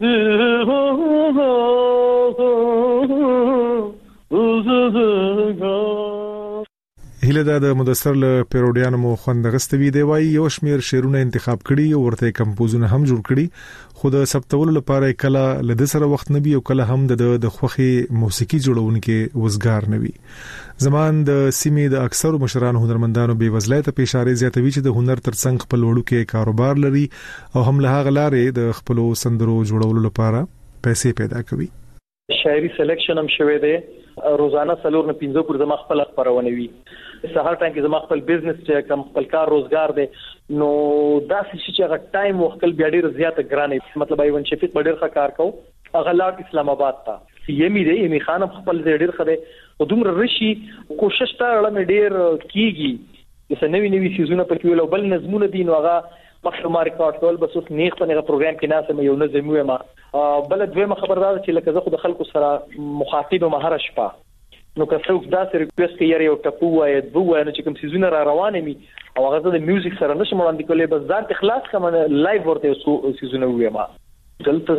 هله دا د مدثر له پیروډیانو مو خوند غستوي دی وای یو شمیر شعرونه انتخاب کړي او ورته کمپوزونه هم جوړ کړي خو د ثبتولو لپاره کله لد سره وخت نبي او کله هم د د خوخي موسیقي جوړونکو وزګار نوي. زمان د سیمې د اکثر مشرانو هنرمندانو به وزلایت په اشاره زیاتوي چې د هنر ترڅنګ خپل وړو کې کاروبار لري او هم له هغه لارې د خپل سندرو جوړولو لپاره پیسې پیدا کوي. شاعري سلیکشن هم شوه دی روزانه سلور نه پنځه پر زما خپل خبرونه وي. سهار ټایم کې زما خپل بزنس چې کم خپل کار روزګار دی نو دا چې هغه ټایم وخت بیا ډیر زیات ګرانه مطلب ایون شفیق ډیر ښه کار کو هغه لار اسلام آباد ته یمي دی یمي خان خپل ډیر خده او دومره رشي کوشش تا لړم ډیر کیږي چې نوې نوې سيزونه په کېلو بل نظمونه دي نو هغه مخه ما ریکارډ کول بس اوس نیغ په هغه پروګرام کې ناسه مې یو نظم وې ما بل دویمه خبردار چې لکه زه خو د خلکو سره مخاطب مهاره شپه نو که څوک دا سره ریکوست کوي یو ټپو وای دو وای نو چې کوم سيزونه را روانه می او هغه د میوزیک سره نشم وړاندې کولای بس ځان ته خلاص کوم لایو ورته سيزونه وې ما دلته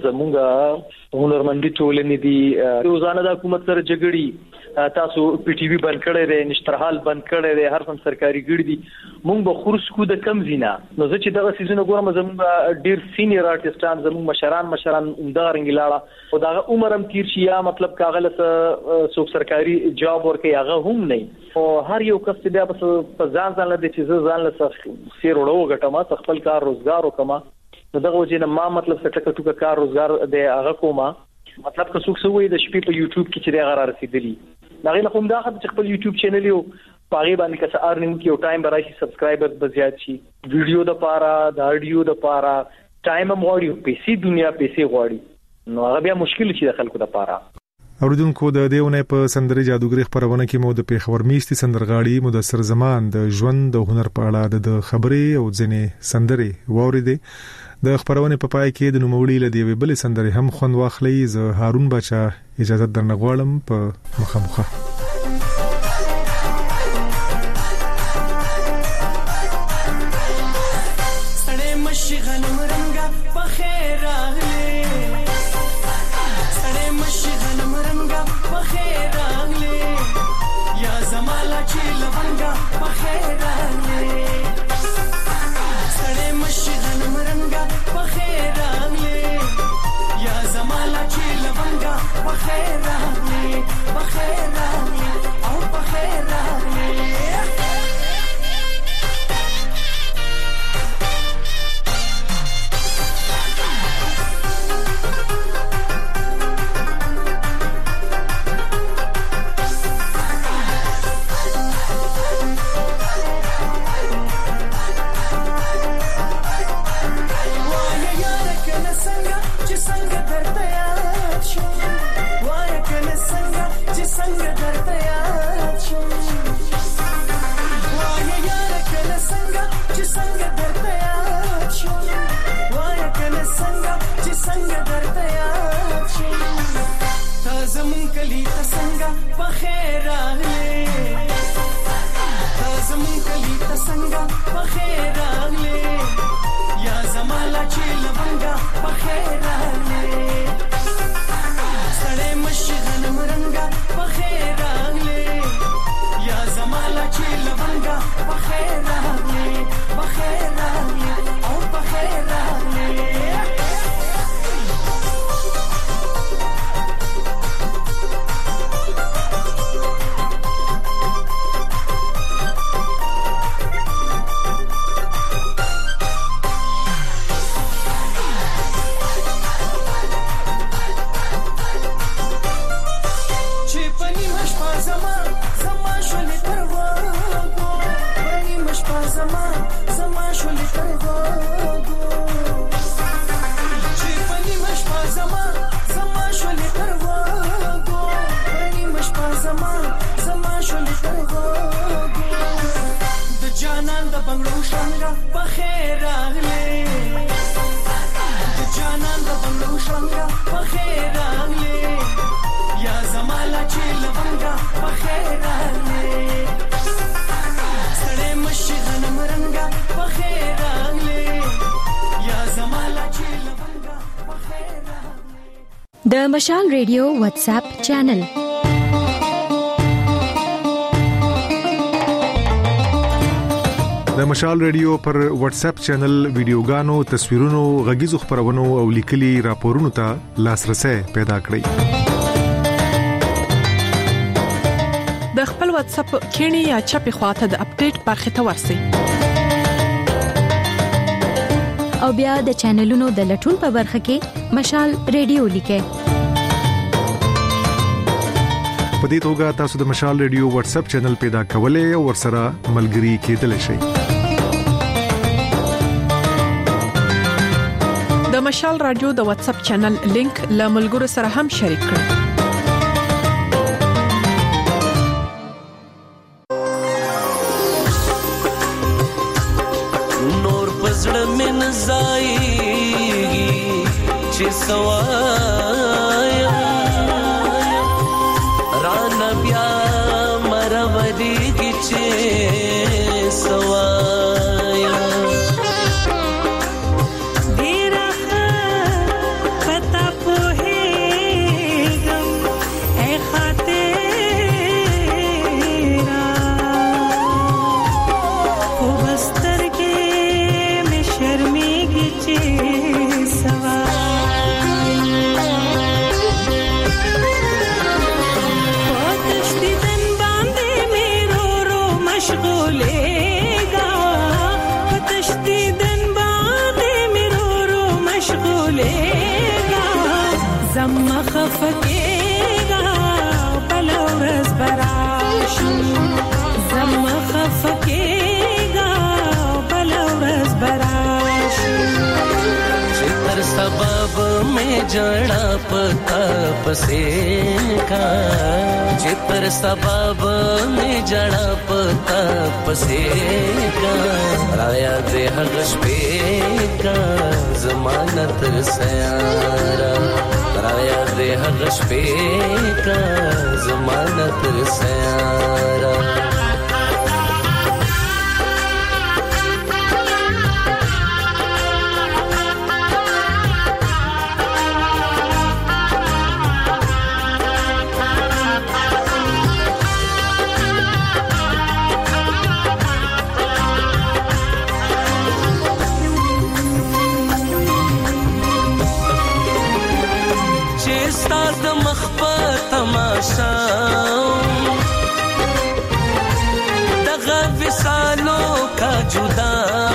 زمونږه هنرمندي ټولنې دي روزانه د حکومت سره جګړې تاسو پی ټي وی بند کړی دی نشترحال بند کړی دی هر څوم سرکاري ګړي دي مونږ به خورس کو د کم زینا نو زه چې دغه سيزونه ګورم زمونږ ډیر سینیئر آرټستان زمونږ مشران مشران عمدار انګلاړه او دغه عمرم تیر شي یا مطلب کاغله څوک سرکاري جاب ورکي هغه هم نه او هر یو کس بیا په ځان ځان له دې چې ځان له سیر وړو غټما خپل کار روزګار وکما نو دغه وجه نه ما مطلب څه ټکه ټکه کار روزګار دی هغه کومه مطلب که څوک سوې د شپې په یوټیوب کې چې دی هغه رسیدلی دا غي نه کوم دا چې خپل یوټیوب چینل یو پاغي باندې که څه ارنینګ کې او ټایم براشي سبسکرایبر به زیات شي ویډیو د پاره د اډیو د پاره ټایم هم وړي پیسې دنیا پیسې غواړي نو هغه بیا مشکل شي د خلکو د پاره. اوریدونکو د دیونه په سندري جادوګری خبرونه کې مو د پیښور میشتي سندرغاړي مدثر زمان د ژوند د هنر په اړه د خبرې او ځنې سندري ووریدي. د خبرونه په پای کې د نوموړي له دی بل سندري هم خوند واخلي. زه هارون بچا اجازه درنه غواړم په مخه مخه. بخیر راغلی زمون کلی ته څنګه بخیر راغلی یا زمالا چې لونګه بخیر راغلی سړې مشي غنم رنګه بخیر راغلی یا زمالا چې لونګه بخیر راغلی بخیر راغلی او بخیر راغلی د مشال ریډیو واتس اپ چینل د مشال ریډیو پر واتس اپ چینل ویډیوګانو، تصویرونو، غږیزو خبرونو او لیکلي راپورونو ته لاسرسي پیدا کړئ. د خپل واتس اپ کینی یا چپی خواته د اپډیټ برخه ته ورسئ او بیا د چینلونو د لټون په برخه کې مشال ریډیو لیکئ. په دې توګه تاسو د مشال ریډیو واتس اپ چینل پیدا کولای او ورسره ملګري کېدلی شئ. د مشال رادیو د واتس اپ چینل لینک له ملګرو سره هم شریک کړئ. نور پزړه من زایږي چې سوایا ران بیا مروريږي چې سوایا خفقېږه بل ورځ براشي زما خفقېږه بل ورځ براشي چې تر سبب مې جړه پتا پسې کا چې تر سبب مې جړه پتا پسې کا رایا دې هغه شپې کا ضمانت سیارا رایا دې هغه شپې کا ضمانت سیارا تماشا دغه وسالو کا جدا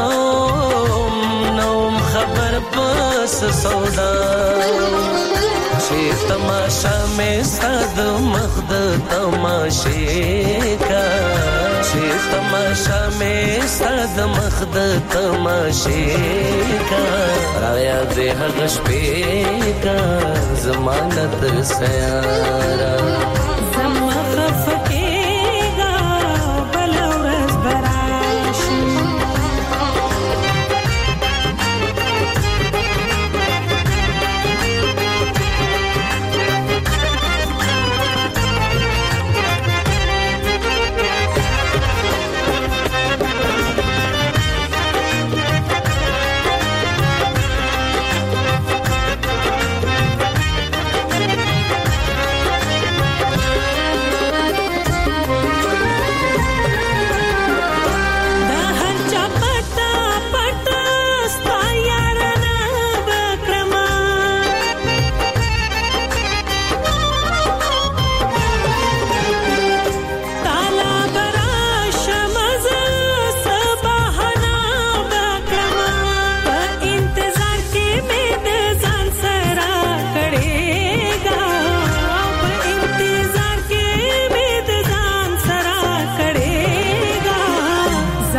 نوم خبر پس سودا چې تماشا میں صد مخد تماشے کا چې تماشا میں صد مخد تماشے کا رایا دې هغه شپې کا ضمانت سیارا زما خفقېږه بل ورځ براشي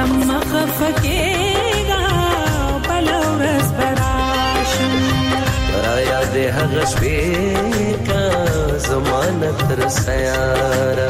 زما خفکیگا بلورس براشم را یاد هغه شپې کا زمانه تر سیاره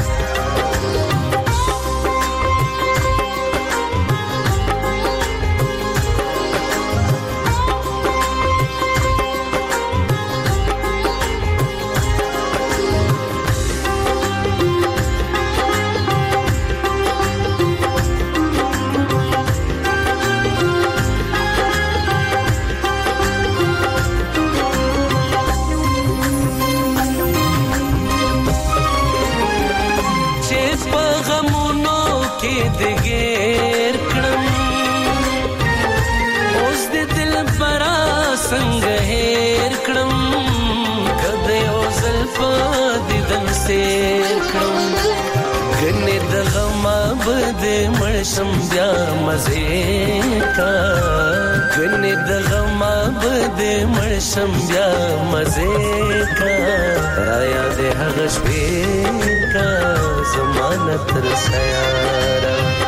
مړشم بیا مزه کا غنې د غما بد مړشم بیا مزه کا را یاد هغه شپې کا زمانه تر سیاره